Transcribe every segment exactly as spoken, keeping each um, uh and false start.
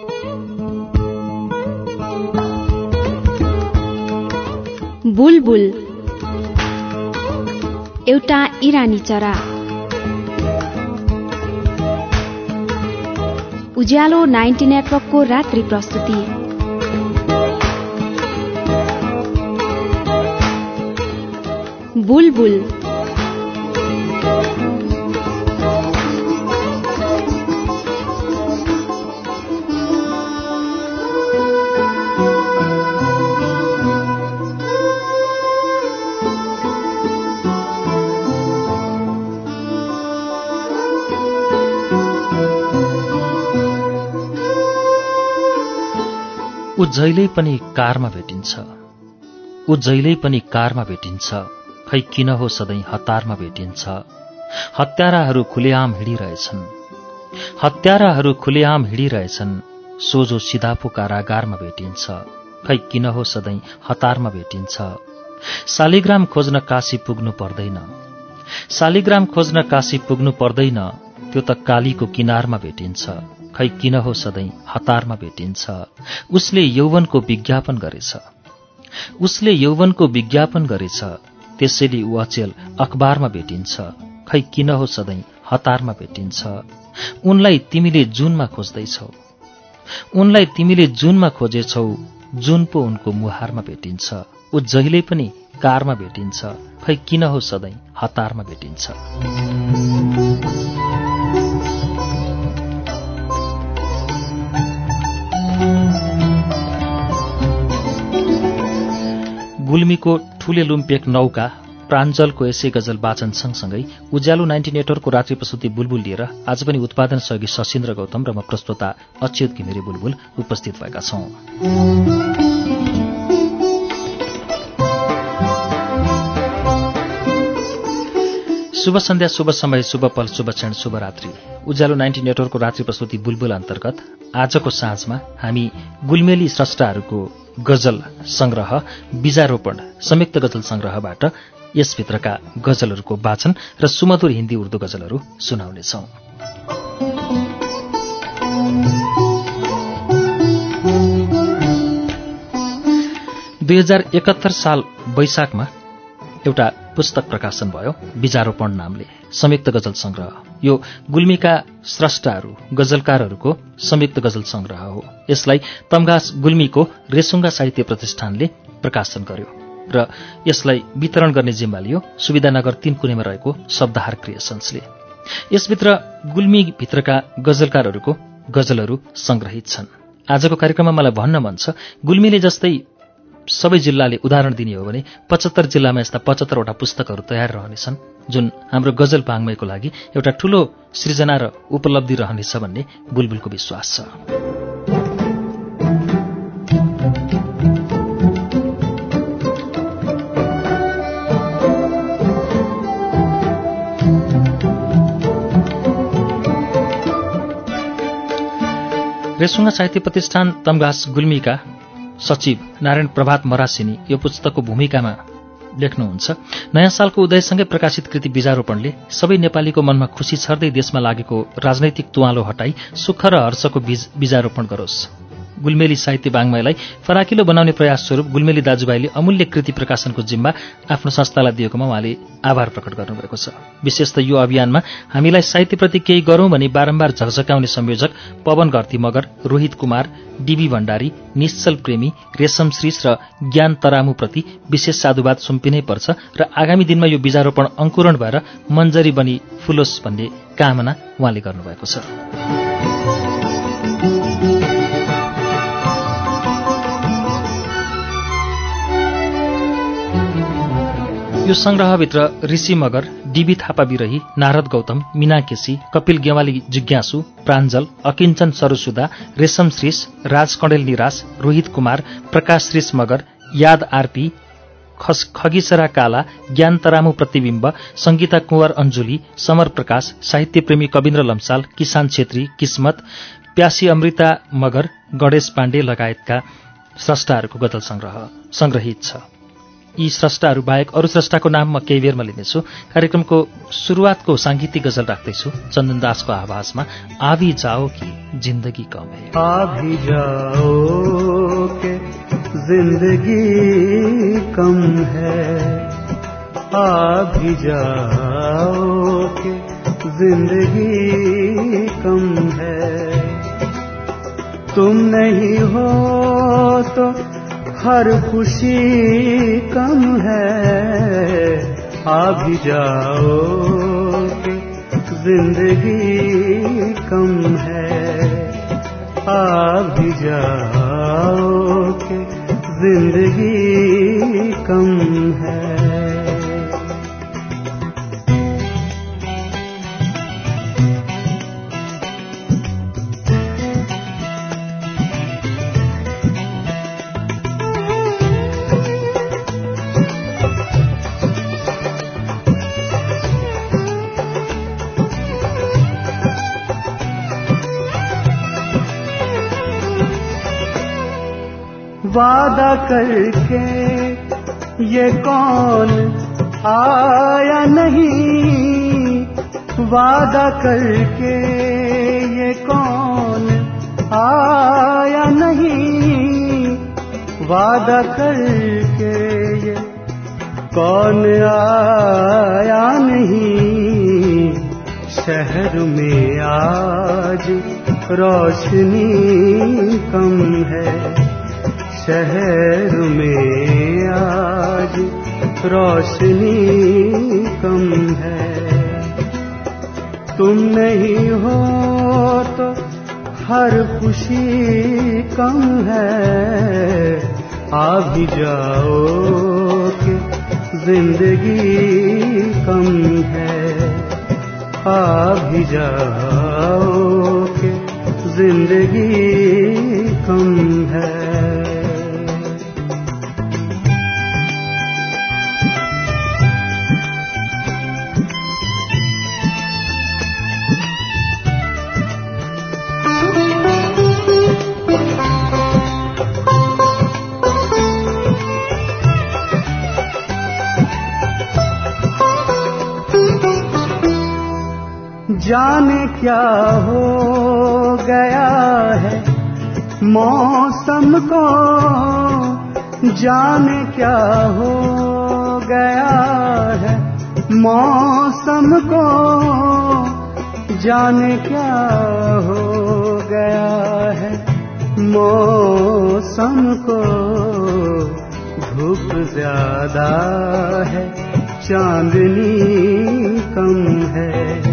बुलबुल एउटा इरानी चरा। उज्यालो नाइन्टी नेटवर्कको रात्रि प्रस्तुति। बुलबुल ऊ जहिल्यै पनि कारमा भेटिन्छ, ऊ जहिल्यै पनि कारमा भेटिन्छ, खै किन हो सधैँ हतारमा भेटिन्छ। हत्याराहरू खुलेआम हिँडिरहेछन्, हत्याराहरू खुलेआम हिँडिरहेछन्, सोझो सिधापो कारागारमा भेटिन्छ, खै किन हो सधैँ हतारमा भेटिन्छ। शालिग्राम खोज्न काशी पुग्नु पर्दैन, शालिग्राम खोज्न काशी पुग्नु पर्दैन, त्यो त कालीको किनारमा भेटिन्छ, खै किन हो सधैँ हतारमा भेटिन्छ। उसले यौवनको विज्ञापन गरेछ, उसले यौवनको विज्ञापन गरेछ, त्यसैले ऊ अचेल अखबारमा भेटिन्छ, खै किन हो सधैँ हतारमा भेटिन्छ। उनलाई तिमीले जुनमा खोज्दैछौ, उनलाई तिमीले जुनमा खोजेछौ, जुन पो उनको मुहारमा भेटिन्छ। ऊ जहिल्यै पनि कारमा भेटिन्छ, खै किन हो सधैँ हतारमा भेटिन्छ। गुल्मीको ठूले लुम्पेक नौका प्राञ्जलको यसै गजल वाचन सँगसँगै उज्यालो नाइन्टी नेटवर्कको रात्रि प्रस्तुति बुलबुल लिएर आज पनि उत्पादन सहयोगी सशिन्द्र गौतम र म प्रस्तोता अच्युत घिमिरे बुलबुल उपस्थित भएका छौं। शुभ सन्ध्या, शुभ समय, शुभ पल, शुभ क्षण, शुभ रात्रि। उज्यालो नाइन्टी नेटवर्कको रात्रि प्रस्तुति बुलबुल अन्तर्गत आजको साँझमा हामी गुल्मेली स्रष्टाहरूको गजल संग्रह बीजारोपण संयुक्त गजल संग्रहबाट यसभित्रका गजलहरूको वाचन र सुमधुर हिन्दी उर्दू गजलहरू सुनाउनेछौं। दुई हजार एकहत्तर साल वैशाखमा एउटा पुस्तक प्रकाशन भयो बीजारोपण नामले, संयुक्त गजल संग्रह। यो गुल्मीका स्रष्टाहरू गजलकारहरूको संयुक्त गजल संग्रह हो। यसलाई तमघास गुल्मीको रेसुङ्गा साहित्य प्रतिष्ठानले प्रकाशन गर्यो र यसलाई वितरण गर्ने जिम्मा लियो सुविधानगर तीन कुनेमा रहेको शब्दहार क्रिएसन्सले। यसभित्र गुल्मीभित्रका गजलकारहरूको गजलहरू संग्रहित छन्। आजको कार्यक्रममा मलाई भन्न मन छ, गुल्मीले जस्तै सबै जिल्लाले उदाहरण दिने हो भने पचहत्तर जिल्लामा यस्ता पचहत्तरवटा पुस्तकहरू तयार रहनेछन्, जुन हाम्रो गजल वाङ्मयको लागि एउटा ठूलो सृजना र उपलब्धि रहनेछ भन्ने बुलबुलको विश्वास छ। रेसुङ्गा साहित्य प्रतिष्ठान तमघास गुल्मीका सचिव नारायण प्रभात मरासिनी यो पुस्तकको भूमिकामा लेख्नुहुन्छ, नयाँ सालको उदयसँगै प्रकाशित कृति बीजारोपणले सबै नेपालीको मनमा खुसी छर्दै देशमा लागेको राजनैतिक तुवालो हटाई सुख र हर्षको बीज बीजारोपण गरोस्। गुल्मेली साहित्य वाङ्मयलाई फराकिलो बनाउने प्रयास स्वरूप गुल्मेली दाजुभाइले अमूल्य कृति प्रकाशनको जिम्मा आफ्नो संस्थालाई दिएकोमा उहाँले आभार प्रकट गर्नुभएको छ। विशेष त यो अभियानमा हामीलाई साहित्यप्रति केही गरौं भनी बारम्बार झकझकाउने संयोजक पवन घरती मगर, रोहित कुमार, डीबी भण्डारी, निश्चल प्रेमी, रेशम श्रीष र ज्ञान तरामुप्रति विशेष साधुवाद सुम्पिनै पर्छ र आगामी दिनमा यो बीजारोपण अंकुरण भएर मञ्जरी बनी फुलोस् भन्ने कामना उहाँले गर्नुभएको छ। यो संग्रहभित्र ऋषि मगर, डीबी थापा विरही, नारद गौतम, मीना केसी, कपिल गेवाली जिज्ञासु, प्राञ्जल, अकिञ्चन सरसुदा, रेशम श्रीष, राज कणेल निराश, रोहित कुमार, प्रकाश श्रीष मगर, याद आरपी, खगीसरा काला, ज्ञान तरामु प्रतिबिम्ब, संगीता कुंवर अञ्जुली, समर प्रकाश, साहित्यप्रेमी कविन्द्र लम्साल, किसान छेत्री, किस्मत, प्यासी अमृता मगर, गणेश पाण्डे लगायतका स्रष्टाहरूको गजल संग्रह संग्रहित छ। यी स्रष्टाहरू बाहेक अरू स्रष्टाको नाम म केही बेरमा लिनेछु। कार्यक्रमको सुरुवातको साङ्गीतिक गजल राख्दैछु चन्दन दासको आवाजमा, आवी जाओ कि जिन्दगी कम है। आवी जाओ कि जिंदगी कम है, आवी जाओ कि जिंदगी कम है। तुम नहीं हो तो हर खुशी कम है, आ भी जाओ कि जिंदगी कम है, आ भी जाओ कि जिंदगी कम है। वादा करके ये कौन आया नहीं, वादा करके ये कौन आया नहीं, वादा करके ये कौन आया नहीं। शहर में आज रोशनी कम है, शहर में आज रोशनी कम है। तुम नहीं हो तो हर खुशी कम है, आ भी जाओ कि जिंदगी कम है, आ भी जाओ कि जिंदगी कम है। जाने क्या हो गया है मौसम को, जाने क्या हो गया है मौसम को, जाने क्या हो गया है मौसम को। धूप ज्यादा है चांदनी कम है,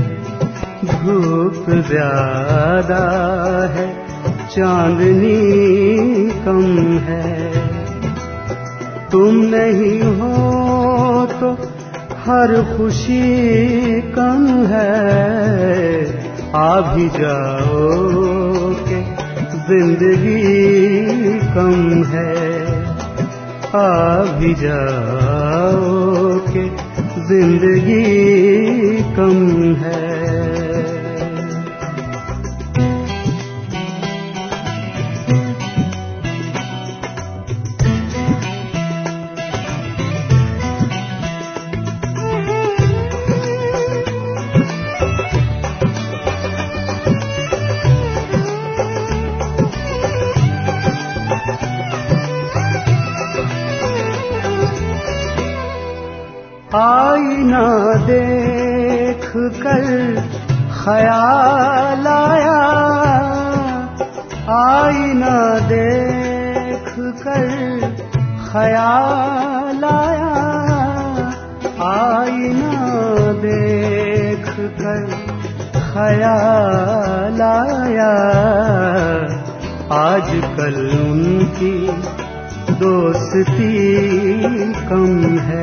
धूप ज्यादा है चांदनी कम है। तुम नहीं हो तो हर खुशी कम है, आ भी जाओ कि जिंदगी कम है, आ भी जाओ कि जिंदगी कम है। आईना देख कर ख्याल आया, आईना देख कर ख्याल आया, आईना देख कर ख्याल आया। आजकल उनकी दोस्ती कम है,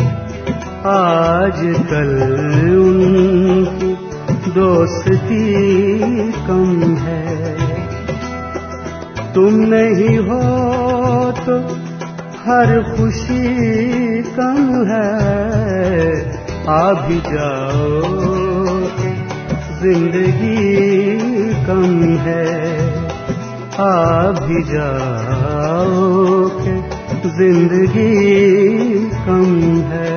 आजकल उनकी दोस्ती कम है। तुम नहीं हो तो हर खुशी कम है, आ भी जाओ कि जिंदगी कम है, आ भी जाओ कि जिंदगी कम है।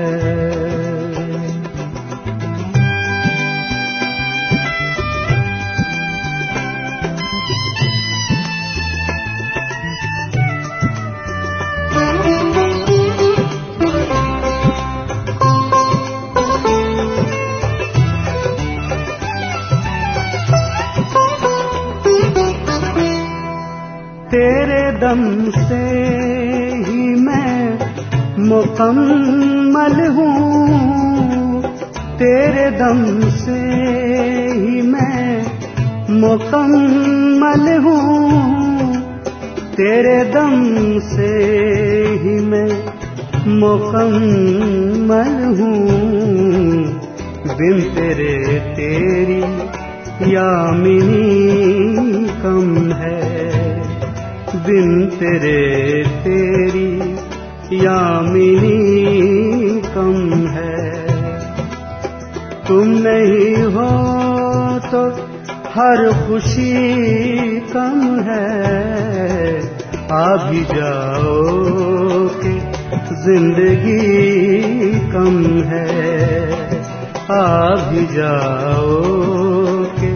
तेरे दम से ही मैं मुकम्मल हूँ, तेरे दम से ही मैं मुकम्मल हूँ, तेरे दम से ही मैं मुकम्मल हूँ। बिन तेरे तेरी यामिनी कम है, बिन तेरे तेरी यामिनी कम है। तुम नहीं हो तो हर खुशी कम है। आ भी जाओ कि जिंदगी कम है, आ भी जाओ कि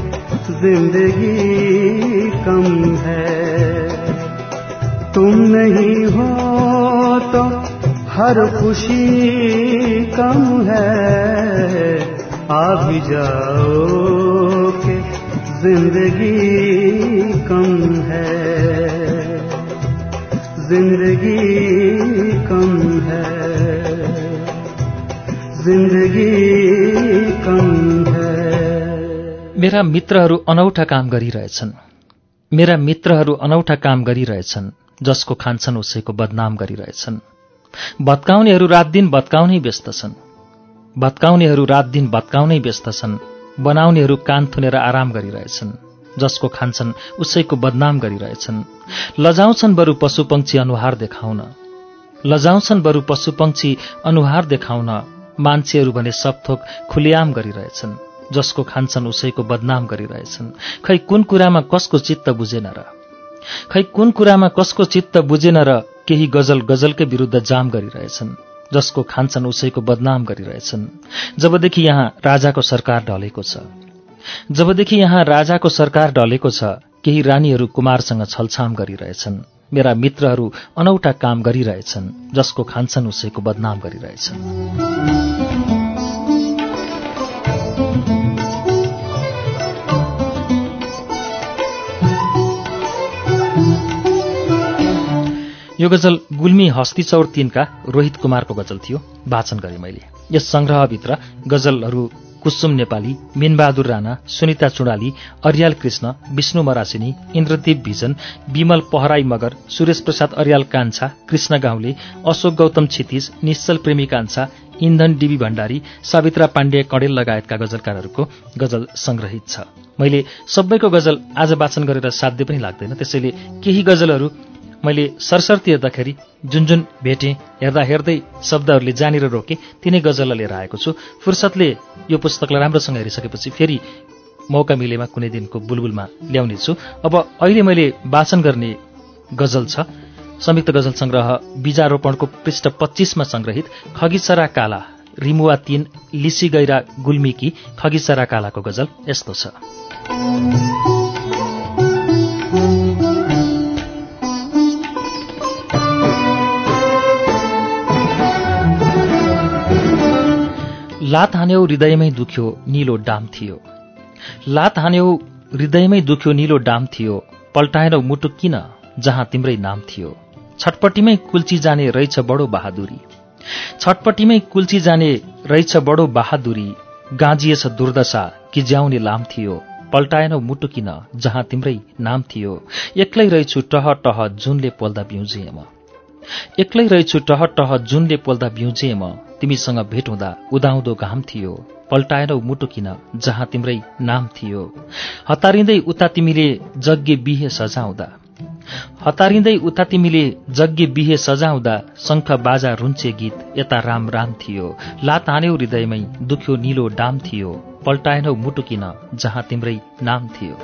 जिंदगी कम है। तुम नहीं हो तो हर खुशी कम है। आ भी जाओ कि जिंदगी कम है, जिंदगी कम है, जिंदगी कम है। मेरा मित्रहरू अनौठा काम गरिरहेछन्, मेरा मित्रहरू अनौठा काम गरिरहेछन्, जसको खान्छन् उसैको बदनाम गरिरहेछन्। भत्काउनेहरू रात दिन भत्काउनै व्यस्त छन्, भत्काउनेहरू रात दिन भत्काउनै व्यस्त छन्। बनाउनेहरू कान थुनेर आराम गरिरहेछन्, जसको खान्छन् उसैको बदनाम गरिरहेछन्। लजाउँछन् बरु पशुपक्षी अनुहार देखाउन, लजाउँछन् बरु पशुपक्षी अनुहार देखाउन। मान्छेहरू भने सब थोक खुलेआम गरिरहेछन्, जसको खान्छन् उसैको बदनाम गरिरहेछन्। खै कुन कुरामा कसको चित्त बुझेन र, खै कुन कुरामा कसको चित्त बुझेन र। केही गजल गजलकै विरुद्ध जाम गरिरहेछन्, जसको खान्छन् उसैको बदनाम गरिरहेछन्। जबदेखि यहाँ राजाको सरकार ढलेको छ, जबदेखि यहाँ राजाको सरकार ढलेको छ, केही रानीहरू कुमारसँग छलछाम गरिरहेछन्। मेरा मित्रहरू अनौठा काम गरिरहेछन्, जसको खान्छन् उसैको बदनाम गरिरहेछन्। यो गजल गुल्मी हस्तीचौर तीनका रोहित कुमारको गजल थियो, वाचन गरे मैले। यस संग्रहभित्र गजलहरू कुसुम नेपाली, मीनबहादुर राणा, सुनिता चुडाली, अर्याल कृष्ण, विष्णु मरासिनी, इन्द्रदीप भिजन, विमल पहराई मगर, सुरेश प्रसाद अर्याल कान्छा, कृष्ण गाउँले, अशोक गौतम क्षितिज, निश्चल प्रेमी कान्छा, इन्धन डिबी भण्डारी, सावित्रा पाण्डे कडेल लगायतका गजलकारहरूको गजल संग्रहित छ। मैले सबैको गजल आज वाचन गरेर साध्य पनि लाग्दैन, त्यसैले केही गजलहरू मैले सरसर्ती हेर्दाखेरि जुन जुन भेटेँ, हेर्दा हेर्दै शब्दहरूले जानेर रोकेँ, तिनै गजललाई लिएर आएको छु। फुर्सदले यो पुस्तकलाई राम्रोसँग हेरिसकेपछि फेरि मौका मिलेमा कुनै दिनको बुलबुलमा ल्याउने छु। अब अहिले मैले वाचन गर्ने गजल छ संयुक्त गजल संग्रह बीजारोपणको पृष्ठ पच्चीसमा संग्रहित खगिचरा काला, रिमुवा तीन, लिसी गैरा गुल्मीकी खगिचरा कालाको गजल यस्तो छ। लात हान्यौ हृदयमै दुख्यो नीलो डाम थियो, लात हान्यौ हृदयमै दुख्यो नीलो डाम थियो। पल्टाएनौ मुटु किन जहाँ तिम्रै नाम थियो। छटपट्टिमै कुल्ची जाने रहेछ बडो बहादुरी, छटपट्टिमै कुल्ची जाने रहेछ बडो बहादुरी। गाँजिएछ दुर्दशा कि ज्याउने लाम थियो। पल्टाएनौ मुटु किन जहाँ तिम्रै नाम थियो। एक्लै रहेछु टह टह जुनले पोल्दा बिउजे म, एक्लै रहेछु टह टह जुनले पोल्दा बिउजे म। तिमीसँग भेट हुँदा उदाउँदो घाम थियो। पल्टाएनौ मुटु किन जहाँ तिम्रै नाम थियो। हतारिँदै उता तिमीले जग्गे बिहे सजाउँदा, हतारिँदै उता तिमीले जग्गे बिहे सजाउँदा। शङ्ख बाजा रुन्चे गीत यता राम राम थियो। लात हान्यौ हृदयमै दुख्यो नीलो डाम थियो। पल्टाएनौ मुटु किन जहाँ तिम्रै नाम थियो।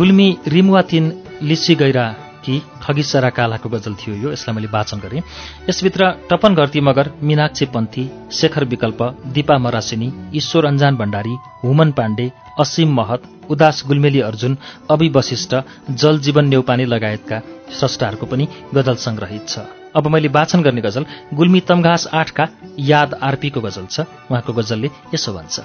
गुल्मी रिमुवाथिन लिसी गैरा कि खगिसरा कालाको गजल थियो यो। यसलाई मैले वाचन गरेँ। यसभित्र टपन गर्ती मगर, मीनाक्षी पन्थी, शेखर विकल्प, दीपा मरासिनी, ईश्वर अन्जान भण्डारी, हुमन पाण्डे, असीम महत, उदास गुल्मेली अर्जुन, अभि वशिष्ठ, जल जीवन नेउपाने लगायतका स्रष्टाहरूको पनि गजल संग्रहित छ। अब मैले वाचन गर्ने गजल गुल्मी तमघास आठका याद आरपीको गजल छ। उहाँको गजलले यसो भन्छ।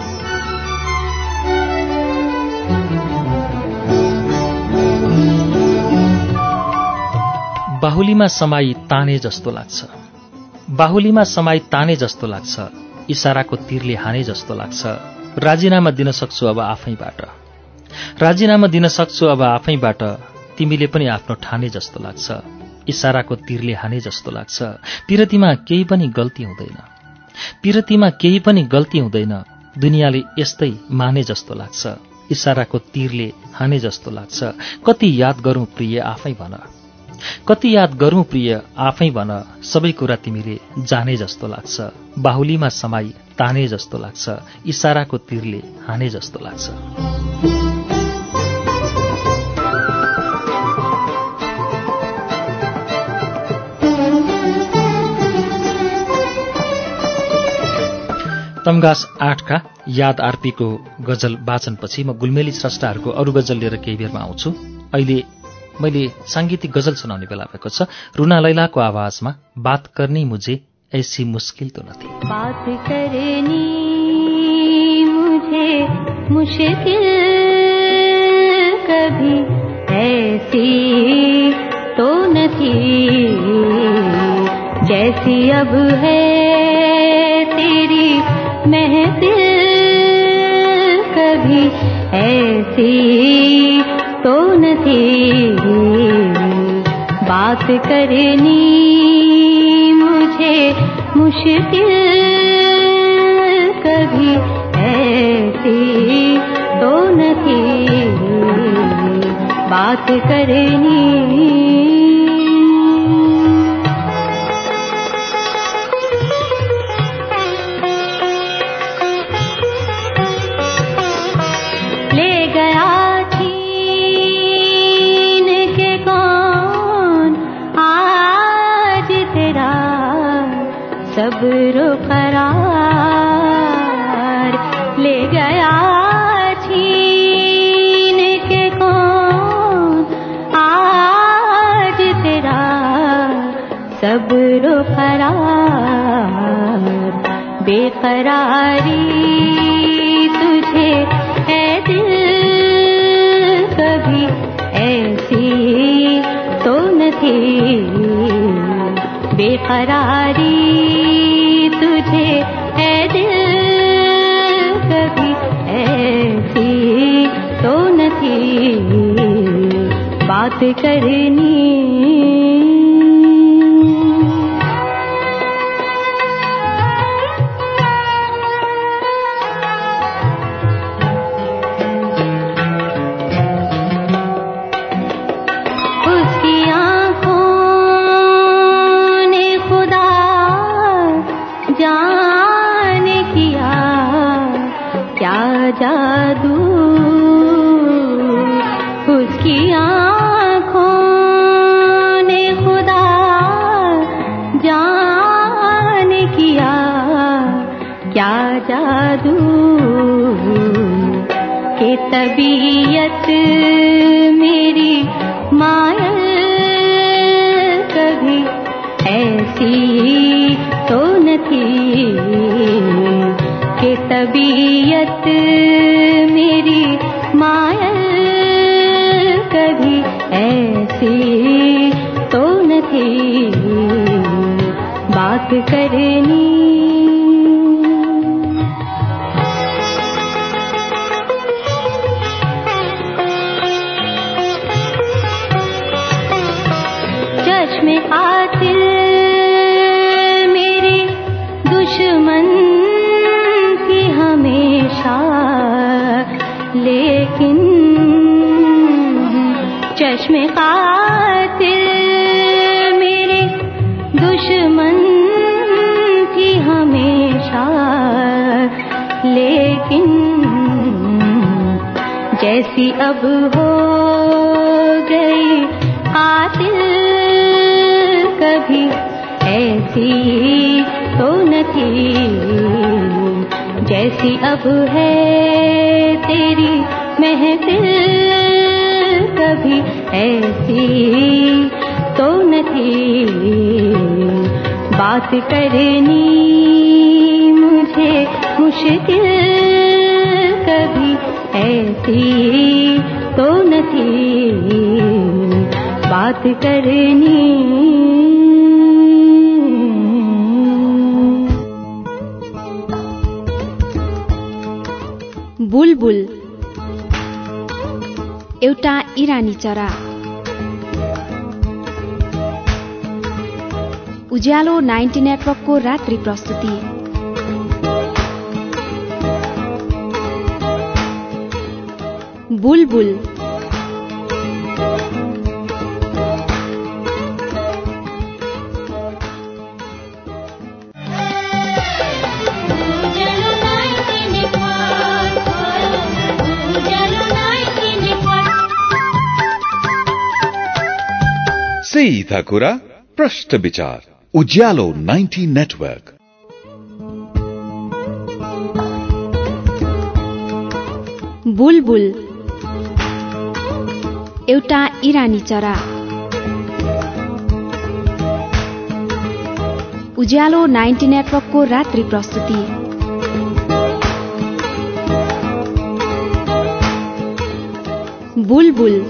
बाहुलीमा समाई ताने जस्तो लाग्छ, बाहुलीमा समाई ताने जस्तो लाग्छ, इशाराको तीरले हाने जस्तो लाग्छ, राजीनामा दिन सक्छु अब आफैबाट, राजीनामा दिन सक्छु अब आफैबाट, तिमीले पनि आफ्नो ठाने जस्तो लाग्छ, इशाराको तीरले हाने जस्तो लाग्छ, पिरतीमा केही पनि गल्ती हुँदैन, पिरतीमा केही पनि गल्ती हुँदैन, दुनियाँले यस्तै माने जस्तो लाग्छ, इशाराको तीरले हाने जस्तो लाग्छ, कति याद गरौँ प्रिय आफै भन, कति याद गरौँ प्रिय आफै भन, सबै कुरा तिमीले जाने जस्तो लाग्छ, बाहुलीमा समाई ताने जस्तो लाग्छ, इशाराको तीरले हाने जस्तो लाग्छ। तमघास आठका याद आरपीको गजल वाचनपछि म गुल्मेली स्रष्टाहरूको अरू गजल लिएर केही बेरमा आउँछु। अहिले मैले सांगीतिक गजल सुनाउने बेला भएको छ। रुना लैलाको आवाजमा बात करनी मुझे ऐसी मुश्किल तो न थी। बात करनी मुझे मुश्किल कभी ऐसी तो न थी, जैसी अब है तेरी महफिल कभी ऐसी तो न थी। बात करनी मुझे मुश्किल कभी ऐसी तो न थी, बात करनी। सब्र करार ले गया छीन के कौन आज तेरा सब्र करार। बेकरारी तुझे है दिल कभी ऐसी तो न थी, बेकरारी तुझे है दिल कभी ऐसी तो न थी, बात करनी। जादू उसकी आँखों ने खुदा जान किया, क्या जादू के तबीयत मेरी मायल कभी ऐसी तो न थी, के तबीयत मेरी मायल कभी ऐसी तो न थी, बात करनी। चश्मे कातिल मेरी दुश्मन हमेशा, लेकिन चश्मे कातिल मेरे दुश्मन थी हमेशा, लेकिन जैसी अब हो गई कातिल कभी ऐसी तो न थी जैसी अब है तेरी महफिल कभी ऐसी तो न थी बात करनी मुझे मुश्किल कभी ऐसी तो न थी बात करनी। बुलबुल एउटा इरानी चरा। उज्यालो नाइन्टी नेटवर्कको रात्रि प्रस्तुति। बुलबुल सीधा कुरा प्रश्न विचार उज्यालो नाइन्टी नेटवर्क। बुलबुल एउटा इरानी चरा। उज्यालो नाइन्टी नेटवर्कको रात्रि प्रस्तुति। बुलबुल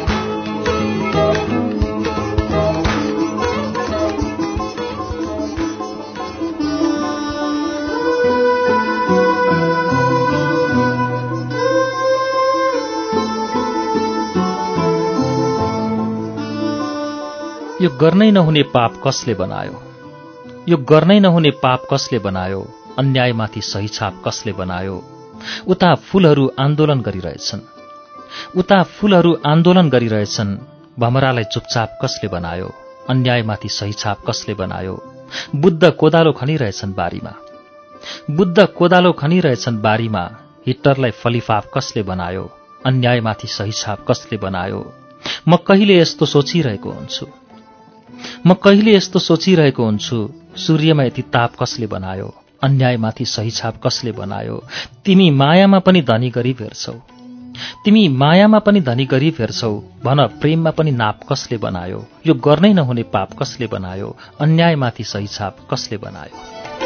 यो गर्नै नहुने पाप कसले बनायो? यो गर्नै नहुने पाप कसले बनायो? अन्यायमाथि सही छाप कसले बनायो? उता फूलहरू आन्दोलन गरिरहेछन्, उता फूलहरू आन्दोलन गरिरहेछन्। भमरालाई चुपचाप कसले बनायो? अन्यायमाथि सही छाप कसले बनायो? बुद्ध कोदालो खनिरहेछन् बारीमा, बुद्ध कोदालो खनिरहेछन् बारीमा। हिटलरलाई फलिफाप कसले बनायो? अन्यायमाथि सही छाप कसले बनायो? म कहिले यस्तो सोचिरहेको हुन्छु, म कहिले यस्तो सोचिरहेको हुन्छु, सूर्यमा यति ताप कसले बनायो? अन्यायमाथि सही छाप कसले बनायो? तिमी मायामा पनि धनी गरिब हेर्छौ, तिमी मायामा पनि धनी गरिब हेर्छौ। भन प्रेममा पनि नाप कसले बनायो? यो गर्नै नहुने पाप कसले बनायो? अन्यायमाथि सही छाप कसले बनायो?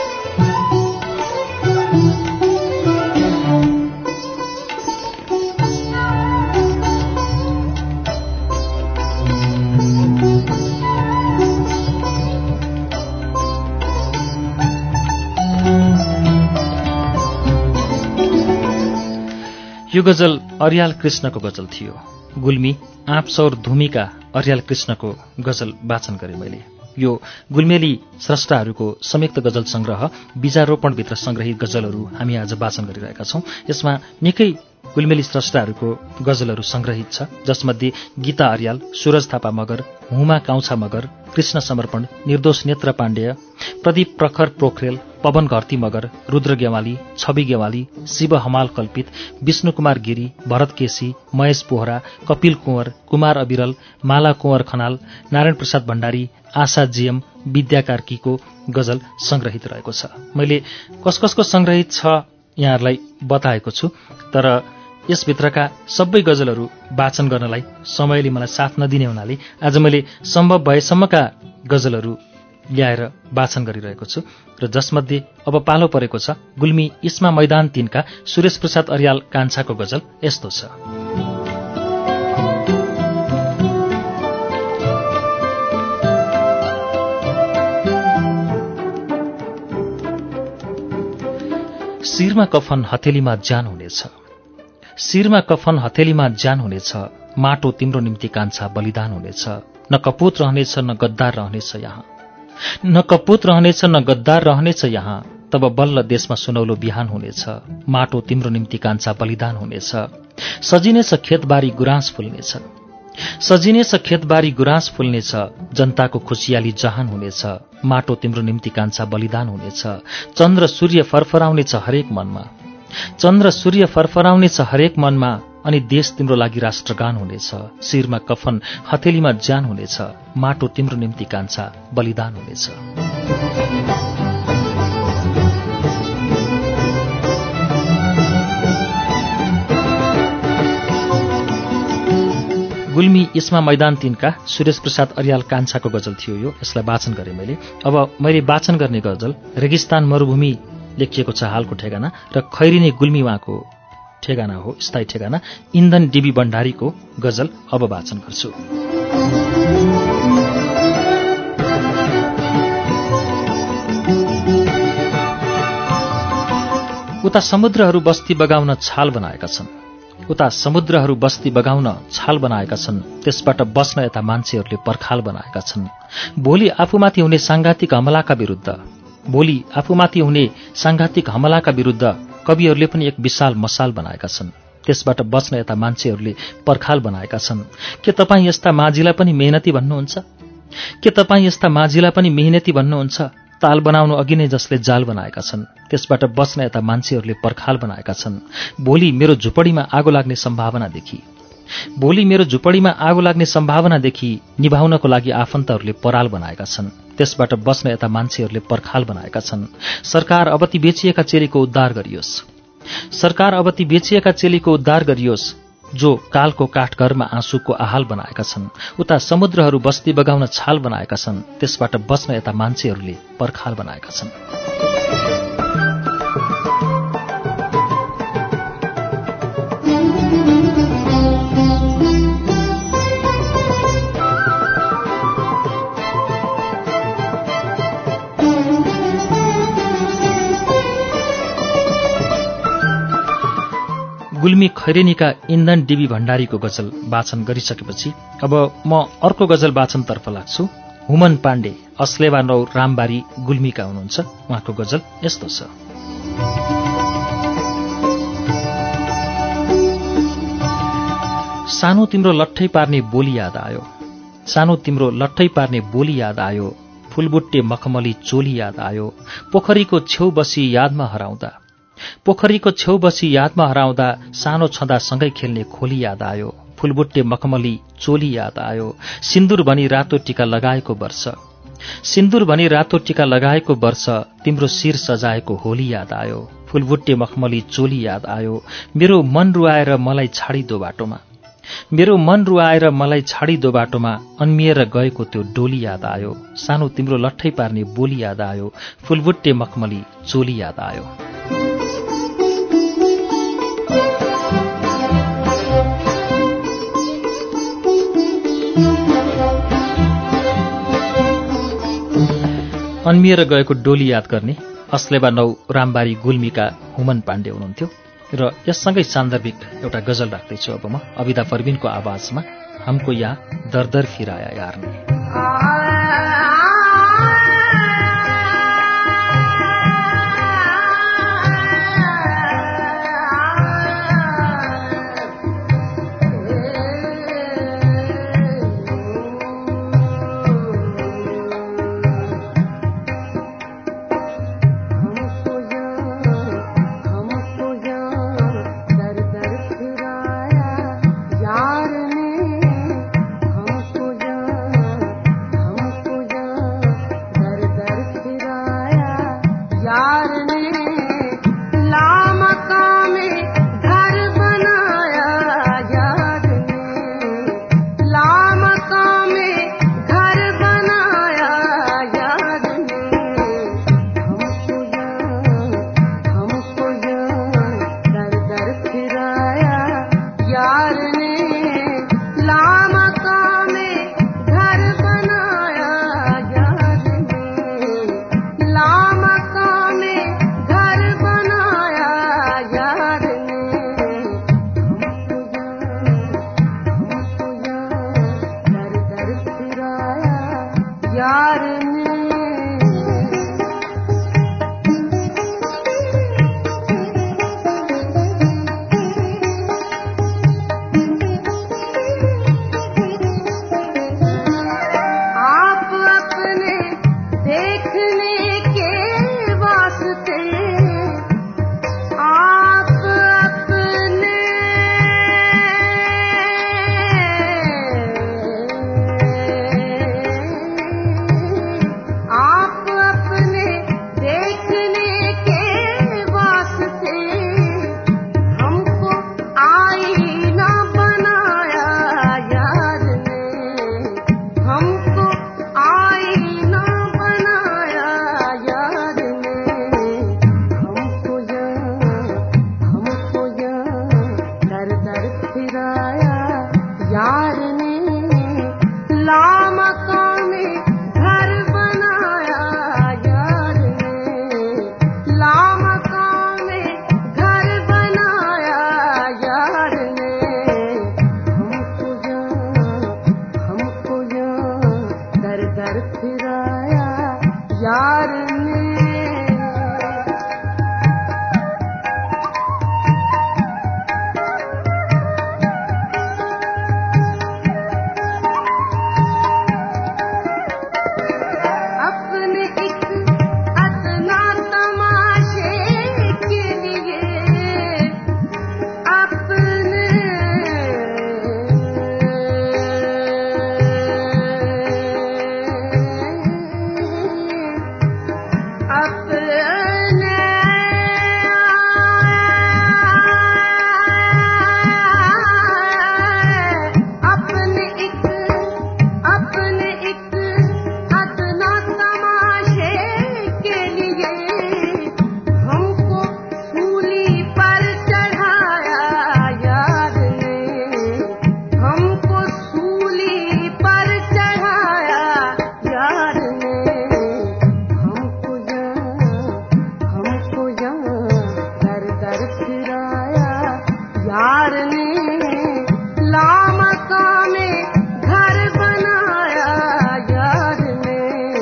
यो गजल अर्याल कृष्णको गजल थियो। गुल्मी, आँप्स और धुमीका अर्याल कृष्णको गजल वाचन गरे मैले। यो गुल्मेली स्रष्टाहरूको संयुक्त गजल संग्रह बीजारोपणभित्र संग्रहित गजलहरू हामी आज वाचन गरिरहेका छौं। यसमा निकै गुल्मेली स्रष्टाहरूको गजलहरू संग्रहित छ, जसमध्ये गीता अर्याल, सूरज थापा मगर, हुमा काउँछा मगर, कृष्ण समर्पण, निर्दोष नेत्र पाण्डेय, प्रदीप प्रखर पोखरेल, पवन घरती मगर, रुद्र गेवाली, छवि गेवाली, शिव हमाल कल्पित, विष्णु कुमार गिरी, भरत केसी, महेश पोहरा, कपिल कुँवर, कुमार अविरल, माला कुँवर खनाल, नारायण प्रसाद भण्डारी, आशा जीएम, विद्या कार्कीको गजल संग्रहित रहेको छ। मैले कस कसको संग्रहित छ यहाँहरूलाई बताएको छु, तर यसभित्रका सबै गजलहरू वाचन गर्नलाई समयले मलाई साथ नदिने हुनाले आज मैले सम्भव भएसम्मका गजलहरू ल्याएर वाचन गरिरहेको छु, र जसमध्ये अब पालो परेको छ गुल्मी इस्मा मैदान तीनका सुरेश प्रसाद अर्याल कान्छाको गजल यस्तो छ। शिरमा कफन हथेलीमा ज्यान हुनेछ, शिरमा कफन हथेलीमा ज्यान हुनेछ, माटो तिम्रो निम्ति कान्छा बलिदान हुनेछ। न कपूत रहनेछ न गद्दार रहनेछ यहाँ, न कपूत रहनेछ न गद्दार रहनेछ यहाँ, तब बल्ल देशमा सुनौलो बिहान हुनेछ। माटो तिम्रो निम्ति कान्छा बलिदान हुनेछ। सजिनेछ खेतबारी गुराँस फुल्नेछ, सजिनेछ खेतबारी गुराँस फुल्नेछ, जनताको खुसियाली जहान हुनेछ। माटो तिम्रो निम्ति कान्छा बलिदान हुनेछ। चन्द्र सूर्य फरफराउनेछ हरेक मनमा, चन्द्र सूर्य फरफराउनेछ हरेक मनमा, अनि देश तिम्रो लागि राष्ट्रगान हुनेछ। शिरमा कफन, हथेलीमा ज्यान हुनेछ। माटो तिम्रो निम्ति कान्छा बलिदान हुनेछ। गुल्मी इस्मा मैदान तीनका सुरेश प्रसाद अरियाल कान्छाको गजल थियो यो। यसलाई वाचन गरेँ मैले। अब मैले वाचन गर्ने गजल रेगिस्तान मरुभूमि लेखिएको छ हालको ठेगाना र खैरिने गुल्मी उहाँको ठेगाना हो, स्थायी ठेगाना। इन्धन डीबी भण्डारीको गजल अब वाचन गर्छु। उता समुद्रहरू बस्ती बगाउन छाल बनाएका छन् उता समुद्रहरू बस्ती बगाउन छाल बनाएका छन्। त्यसबाट बस्न यता मान्छेहरूले पर्खाल बनाएका छन्। भोलि आफूमाथि हुने सांघातिक हमलाका विरुद्ध भोलि आफूमाथि हुने सांघातिक हमलाका विरुद्ध कविहरूले पनि एक विशाल मसाल बनाएका छन्। त्यसबाट बस्न यता मान्छेहरूले पर्खाल बनाएका छन्। के तपाईँ यस्ता माझीलाई पनि मेहनती भन्नुहुन्छ? के तपाईँ यस्ता माझीलाई पनि मेहनती भन्नुहुन्छ? ताल बनाउनु अघि नै जसले जाल बनाएका छन्। त्यसबाट बस्न यता मान्छेहरूले पर्खाल बनाएका छन्। भोलि मेरो झुपडीमा आगो लाग्ने सम्भावना देखि भोलि मेरो झुपडीमा आगो लाग्ने सम्भावना देखि निभाउनको लागि आफन्तहरूले पराल बनाएका छन्। त्यसबाट बस्न यता मान्छेहरूले पर्खाल बनाएका छन्। सरकार अब ती बेचिएका चेलीको उद्धार गरियोस् सरकार अब ती बेचिएका चेलीको उद्धार गरियोस् जो कालको काठघरमा आँसुको आहाल बनाएका छन्। उता समुद्रहरू बस्ती बगाउन छाल बनाएका छन्। त्यसबाट बस्न यता मान्छेहरूले पर्खाल बनाएका छन्। गुल्मी खैरेनीका इन्धन डीबी भण्डारीको गजल वाचन गरिसकेपछि अब म अर्को गजल वाचनतर्फ लाग्छु। हुमन पाण्डे अस्लेवा नौ रामबारी गुल्मीका हुनुहुन्छ। उहाँको गजल यस्तो छ। सानो तिम्रो लट्ठै पार्ने बोली याद आयो सानो तिम्रो लट्ठै पार्ने बोली याद आयो फुलबुट्टे मखमली चोली याद आयो पोखरीको छेउ बसी यादमा हराउँदा पोखरीको छेउ बसी यादमा हराउँदा सानो छँदा सँगै खेल्ने खोली याद आयो फुलबुट्टे मखमली चोली याद आयो सिन्दूर भनी रातो टीका लगाएको वर्ष सिन्दूर भनी रातो टीका लगाएको वर्ष तिम्रो शिर सजाएको होली याद आयो फुलबुट्टे मखमली चोली याद आयो मेरो मन रुवाएर मलाई छाडी दो बाटोमा मेरो मन रुवाएर मलाई छाडी दो बाटोमा अन्मिएर गएको त्यो डोली याद आयो सानो तिम्रो लट्ठै पार्ने बोली याद आयो फुलबुट्टे मखमली चोली याद आयो। अन्मिएर गएको डोली याद गर्ने अस्लेबा नौ रामबारी गुल्मीका हुमन पाण्डे हुनुहुन्थ्यो। र यससँगै सान्दर्भिक एउटा गजल राख्दैछु अब म अबिदा परविनको आवाजमा। हमको यहाँ दर दर फिराया यार ने। हमको फिराया यार ने, लामका में घर बनाया यार ने,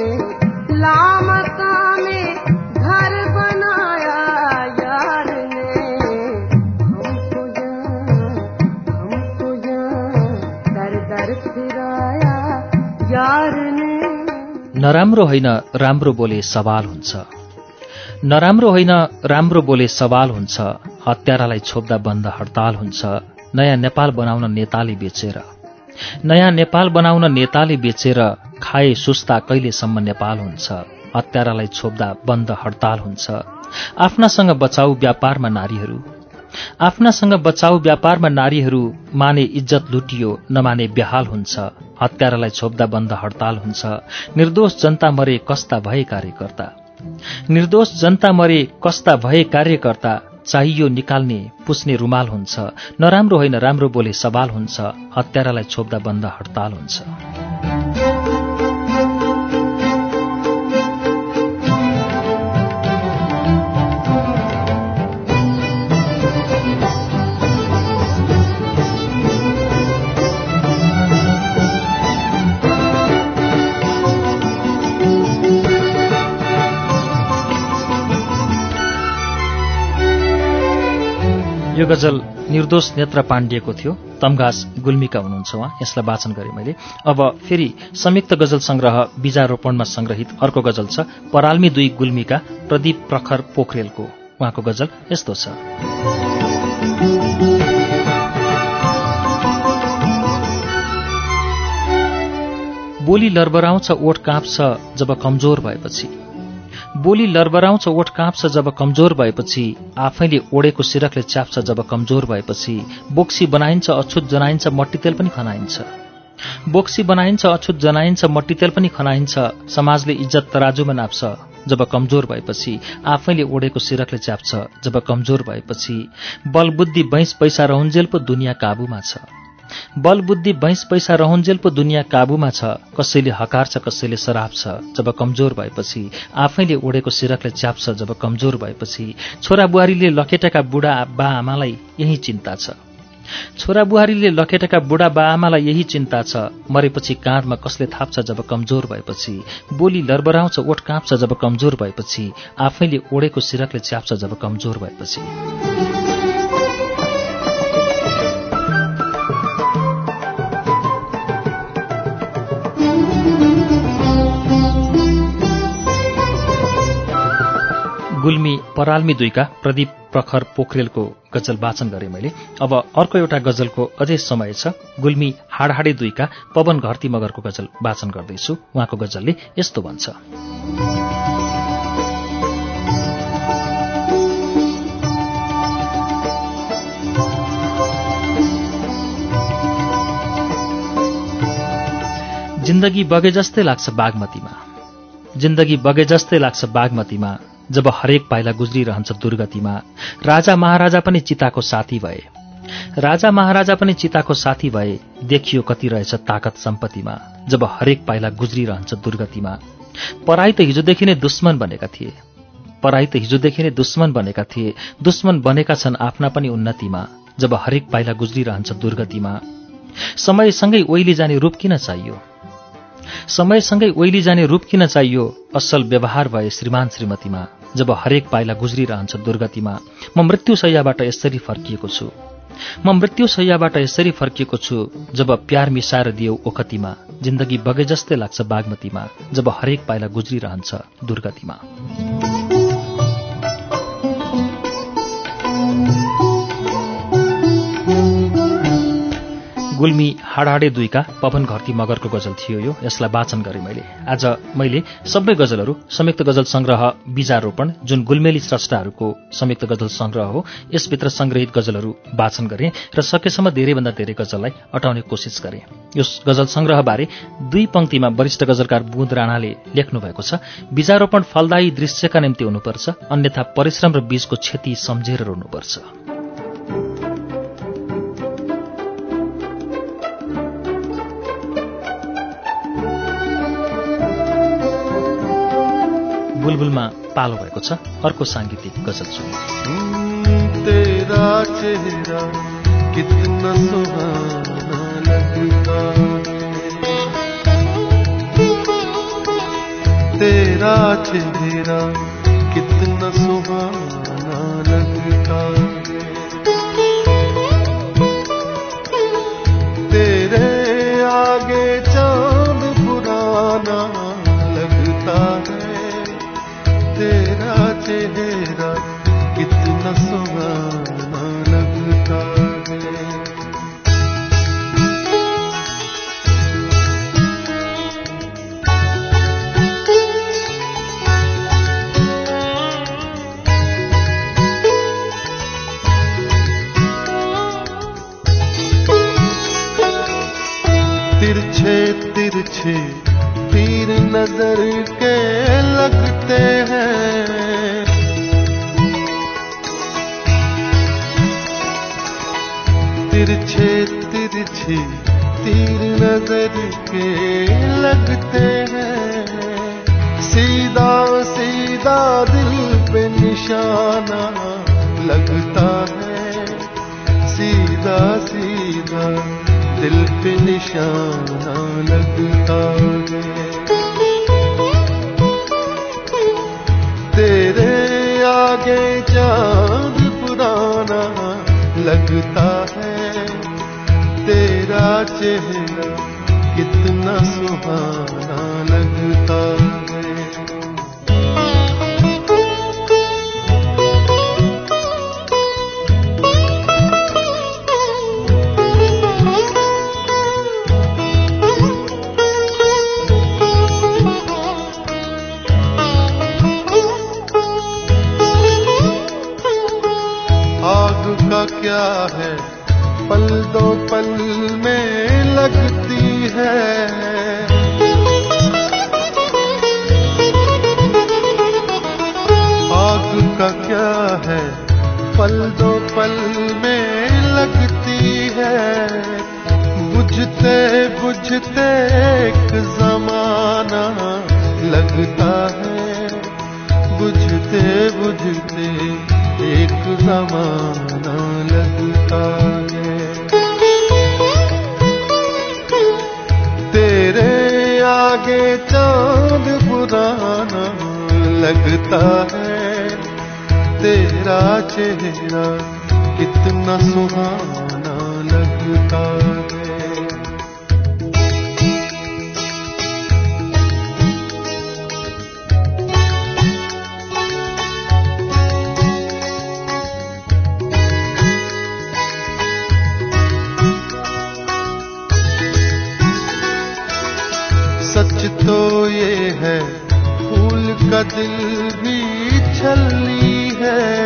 लामका में घर बनाया यार ने। हमको यहाँ हमको यहाँ दर दर फिराया यार ने। नराम्रो होइन राम्रो बोले सवाल हुन्छ, नराम्रो होइन राम्रो बोले सवाल हुन्छ, हत्यारालाई छोप्दा बन्द हडताल हुन्छ। नयाँ नेपाल बनाउन नेताले बेचेर, नयाँ नेपाल बनाउन नेताले बेचेर, खाए सुस्ता कहिलेसम्म नेपाल हुन्छ, हत्यारालाई छोप्दा बन्द हडताल हुन्छ। आफ्नासँग बचाऊ व्यापारमा नारीहरू, आफ्नासँग बचाऊ व्यापारमा नारीहरू, माने इज्जत लुटियो नमाने बेहाल हुन्छ, हत्यारालाई छोप्दा बन्द हडताल हुन्छ। निर्दोष जनता मरे कस्ता भए कार्यकर्ता, निर्दोष जनता मरे कस्ता भए कार्यकर्ता, चाहियो निकाल्ने पुस्ने रुमाल हुन्छ। नराम्रो होइन राम्रो बोले सवाल हुन्छ, हत्यारालाई छोप्दा बन्द हडताल हुन्छ। यो गजल निर्दोष नेत्र पाण्डेको थियो। तमघास गुल्मीका हुनुहुन्छ उहाँ, यसलाई वाचन गरेँ मैले। अब फेरि संयुक्त गजल संग्रह बीजारोपणमा संग्रहित अर्को गजल छ पराल्मी दुई गुल्मीका प्रदीप प्रखर पोखरेलको। उहाँको गजल यस्तो छ। बोली लरबराउँछ ओठ काँप्छ जब कमजोर भएपछि, बोली लरबराउँछ ओठ काँप्छ जब कमजोर भएपछि, आफैले ओडेको सिरकले च्याप्छ जब कमजोर भएपछि, बोक्सी बनाइन्छ अछुत जनाइन्छ मट्टीतेल पनि खनाइन्छ, बोक्सी बनाइन्छ अछुत जनाइन्छ मट्टीतेल पनि खनाइन्छ, समाजले इज्जत तराजुमा नाप्छ जब कमजोर भएपछि, आफैले ओडेको सिरकले च्याप्छ जब कमजोर भएपछि, बलबुद्धि बैंस पैसा रहन्जेल पो दुनियाँ काबुमा छ, बल बुद्धि बैंस पैसा रहन्जेल पो दुनियाँ काबुमा छ, कसैले हकार्छ कसैले सराप्छ जब कमजोर भएपछि, आफैले ओडेको सिरकले च्याप्छ जब कमजोर भएपछि, छोरा बुहारीले लखेटेका बुढा बा आमालाई यही चिन्ता छ, छोरा बुहारीले लखेटेका बुढा बा आमालाई यही चिन्ता छ, मरेपछि काँधमा कसले थाप्छ जब कमजोर भएपछि, बोली लरबराउँछ ओठ काँप्छ जब कमजोर भएपछि, आफैले ओडेको सिरकले च्याप्छ जब कमजोर भएपछि। गुल्मी पराल्मी दुईका प्रदीप प्रखर पोखरेलको गजल वाचन गरेँ मैले। अब अर्को एउटा गजलको अझै समय छ। गुल्मी हाडहाडे दुईका पवन घरती मगरको गजल वाचन गर्दैछु। उहाँको गजलले यस्तो भन्छ। जिन्दगी बगे जस्तै लाग्छ बागमतीमा, जिन्दगी बगे जस्तै लाग्छ बागमतीमा, जब हरेक पाइला गुज्रिरहन्छ दुर्गतिमा, राजा महाराजा पनि चिताको साथी भए, राजा महाराजा पनि चिताको साथी भए, देखियो कति रहेछ ताकत सम्पत्तिमा, जब हरेक पाइला गुज्रिरहन्छ दुर्गतिमा। पराई त हिजोदेखि नै दुश्मन बनेका थिए, पराई त हिजोदेखि नै दुश्मन बनेका थिए, दुश्मन बनेका छन् आफ्ना पनि उन्नतिमा, जब हरेक पाइला गुज्रिरहन्छ दुर्गतिमा। समयसँगै ओइली जाने रूप किन चाहियो, समयसँगै ओइली जाने रूप किन चाहियो, असल व्यवहार भए श्रीमान श्रीमतीमा, जब हरेक पाइला गुज्रिरहन्छ दुर्गतिमा। म मृत्यु शैय्याबाट यसरी फर्किएको छु, म मृत्यु शैय्याबाट यसरी फर्किएको छु, जब प्यार मिसाएर दियो ओखतीमा, जिन्दगी बगे जस्तै लाग्छ बागमतीमा, जब हरेक पाइला गुज्रिरहन्छ दुर्गतिमा। गुल्मी हाडहाडे दुईका पवन घरती मगरको गजल थियो यो। यसलाई वाचन गरेँ मैले। आज मैले सबै गजलहरू संयुक्त गजल संग्रह बीजारोपण, जुन गुल्मेली स्रष्टाहरूको संयुक्त गजल संग्रह हो, यसभित्र संग्रहित गजलहरू वाचन गरेँ र सकेसम्म धेरैभन्दा धेरै गजललाई अटाउने कोसिस गरेँ। यस गजल संग्रहबारे दुई पंक्तिमा वरिष्ठ गजलकार बुँद राणाले लेख्नु भएको छ। बीजारोपण फलदायी दृश्यका निम्ति हुनुपर्छ, अन्यथा परिश्रम र बीजको क्षति सम्झेर रोर्नुपर्छ। बुलबुलमा पालो भएको छ। अर्को सांगीतिक गजल सुन्नु। चेहरा कितना सुहाना लगता है, तेरा चेहरा कितना सुहाना लगता है, तेरे आगे चांद पुराना लगता है, तेरा चेहरा कितना सुहाना लगता है। तिरछे तिरछे तीर नजर के लगते हैं, तिरछे तिरछे तीर नजर के लगते हैं, सीधा सीधा दिल पे निशाना लगता है, सीधा सीधा दिल पे निशाना लगता है, तेरे आगे चांद पुराना लगता है, तेरा चेहरा कितना सुहाना लगता है। आग का क्या है पल दो पल में लगती है, आग का क्या है पल दो पल में लगती है, बुझते बुझते एक जमाना लगता है, बुझते बुझते एक जमाना लगता है, तेरे आगे चांद पुराना लगता है, तेरा चेहरा कितना सुहाना लगता है। सच तो ये है फूल का दिल भी छलनी है,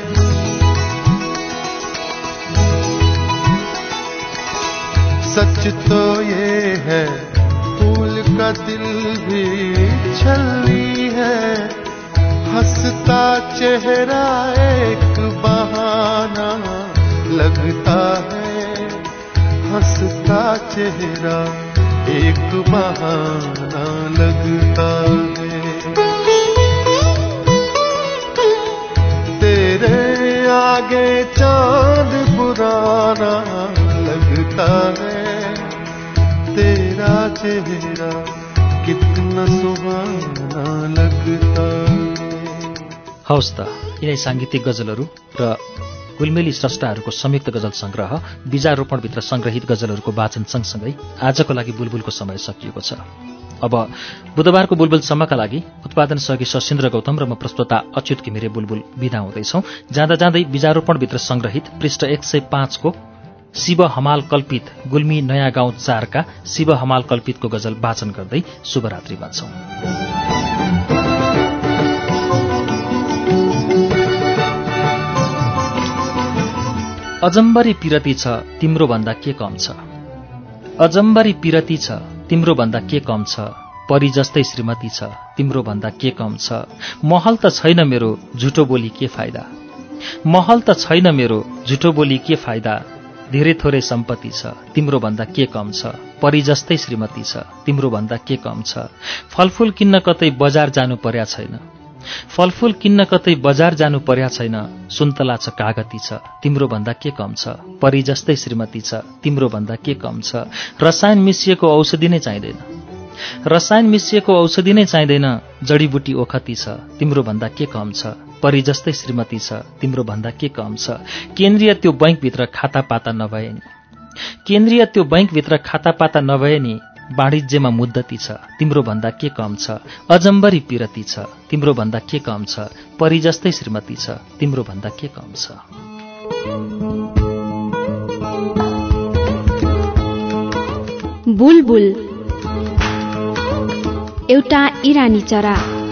सच तो ये है फूल का दिल भी छलनी है, हंसता चेहरा एक बहाना लगता है, हंसता चेहरा एक बहाना लगता है, तेरे आगे चांद पुराना लगता है, तेरा चेहरा कितना सुहाना लगता है। हवस् त, यिनै साङ्गीतिक गजलहरू र गुलमेली स्रष्टाहरूको संयुक्त गजल संग्रह बीजारोपणभित्र संग्रहित गजलहरूको वाचन सँगसँगै आजको लागि बुलबुलको समय सकिएको छ। अब बुधबारको बुलबुलसम्मका लागि उत्पादन सहयोगी सशिन्द्र गौतम र म प्रस्तोता अच्युत घिमिरे बुलबुल बिदा हुँदैछौँ। जाँदा जाँदै बीजारोपणभित्र संग्रहित पृष्ठ एक सय पाँचको शिव हमाल कल्पित गुल्मी नयाँ गाउँ चारका शिव हमाल कल्पितको गजल वाचन गर्दै शुभरात्रि भन्छौँ। अजम्बरी पिरती छ तिम्रो भन्दा के कम छ, अजम्बरी पिरती छ तिम्रो भन्दा के कम छ, परी जस्तै श्रीमती छ तिम्रो भन्दा के कम छ, महल त छैन मेरो झुटो बोली के फाइदा, महल त छैन मेरो झुटो बोली के फाइदा, धेरै थोरै सम्पत्ति छ तिम्रो भन्दा के कम छ, परी जस्तै श्रीमती छ तिम्रो भन्दा के कम छ, फलफूल किन्न कतै बजार जानु पर्या छैन, फलफूल किन्न कतै बजार जानु पर्या छैन, सुन्तला छ कागती छ, तिम्रो भन्दा के कम छ, परी जस्तै श्रीमती छ, तिम्रो भन्दा के कम छ, रसायन मिसिएको औषधि नै चाहिँदैन, रसायन मिसिएको औषधि नै चाहिँदैन, जडीबुटी ओखती छ, तिम्रो भन्दा के कम छ, परी जस्तै श्रीमती छ, तिम्रो भन्दा के कम छ, केन्द्रीय त्यो बैंकभित्र खाता पाता नभए नि, केन्द्रीय त्यो बैंकभित्र खाता पाता नभए नि, वाणिज्यमा मुद्दती छ, तिम्रो भन्दा के कम छ, अजम्बरी पिरती छ, तिम्रो भन्दा के कम छ, परी जस्तै श्रीमती छ, तिम्रो भन्दा के कम छ। बुलबुल एउटा इरानी चरा।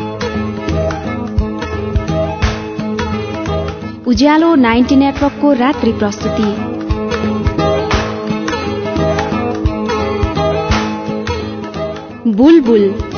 उज्यालो नाइन्टी नेटवर्कको रात्रि प्रस्तुति। बुलबुल